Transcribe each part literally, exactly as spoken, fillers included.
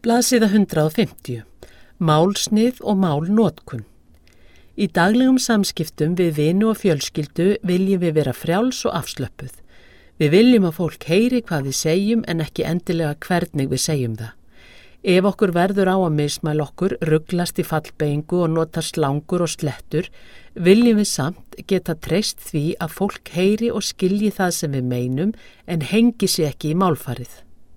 Blaðsíða hundrað og fimmtíu. Málsnið og málnotkun. Í daglegum samskiptum við vini og fjölskyldu viljum við vera frjáls og afslöppuð. Við viljum að fólk heyri hvað við segjum en ekki endilega hvernig við segjum það. Ef okkur verður á að mismæla okkur, ruglast í fallbeyingu og nota slangur og slettur, viljum við samt geta treyst því að fólk heyri og skilji það sem við meinum en hengi sig ekki í málfarið.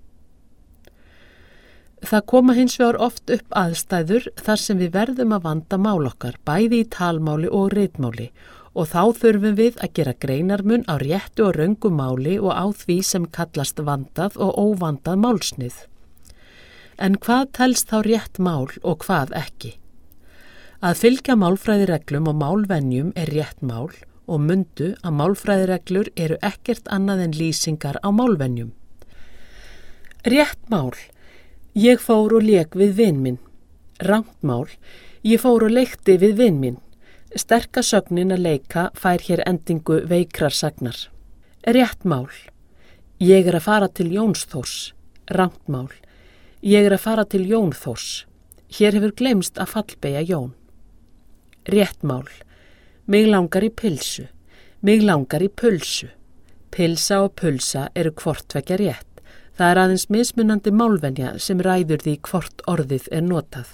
Það koma hins vegar oft upp aðstæður þar sem við verðum að vanda mál okkar, bæði í talmáli og ritmáli, og þá þurfum við að gera greinarmun á réttu og röngu máli og á því sem kallast vandað og óvandað málsnið. En hvað telst þá rétt mál og hvað ekki? Að fylgja málfræðireglum og málvenjum er rétt mál og mundu að málfræðireglur eru ekkert annað en lýsingar á málvenjum. Rétt mál. Ég fór og lék við vin minn. Rangt mál. Ég fór og leikti við vin minn. Sterka sögnin að leika fær hér endingu veikrar sagnar. Rétt mál. Ég er að fara til Jóns Þórs. Rangt mál. Ég er að fara til Jón Þórs. Hér hefur gleymst að fallbeygja Jón. Rétt mál. Mig langar í pilsu. Mig langar í pulsu. Pilsa og pulsa eru hvort tvekja rétt. Það er aðeins mismunandi málvenja sem ræður því hvort orðið er notað.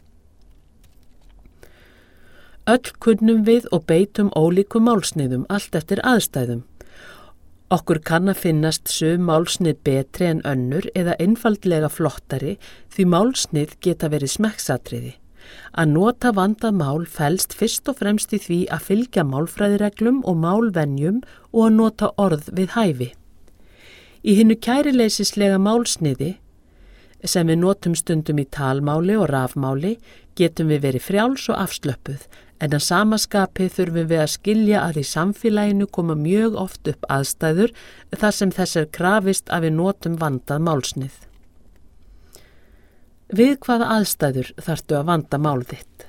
Öll kunnum við og beitum ólíkum málsniðum allt eftir aðstæðum. Okkur kann að finnast sum málsnið betri en önnur eða einfaldlega flottari því málsnið geta verið smekksatriði. Að nota vandað mál felst fyrst og fremst í því að fylgja málfræðireglum og málvenjum og að nota orð við hæfi. Í hinnu kærileysislega málsniði, sem við notum stundum í talmáli og rafmáli, getum við verið frjáls og afslöppuð, en að sama skapi þurfum við að skilja að í samfélaginu koma mjög oft upp aðstæður þar sem þess er krafist að við notum vandað málsnið. Við hvaða aðstæður þarftu að vanda mál þitt?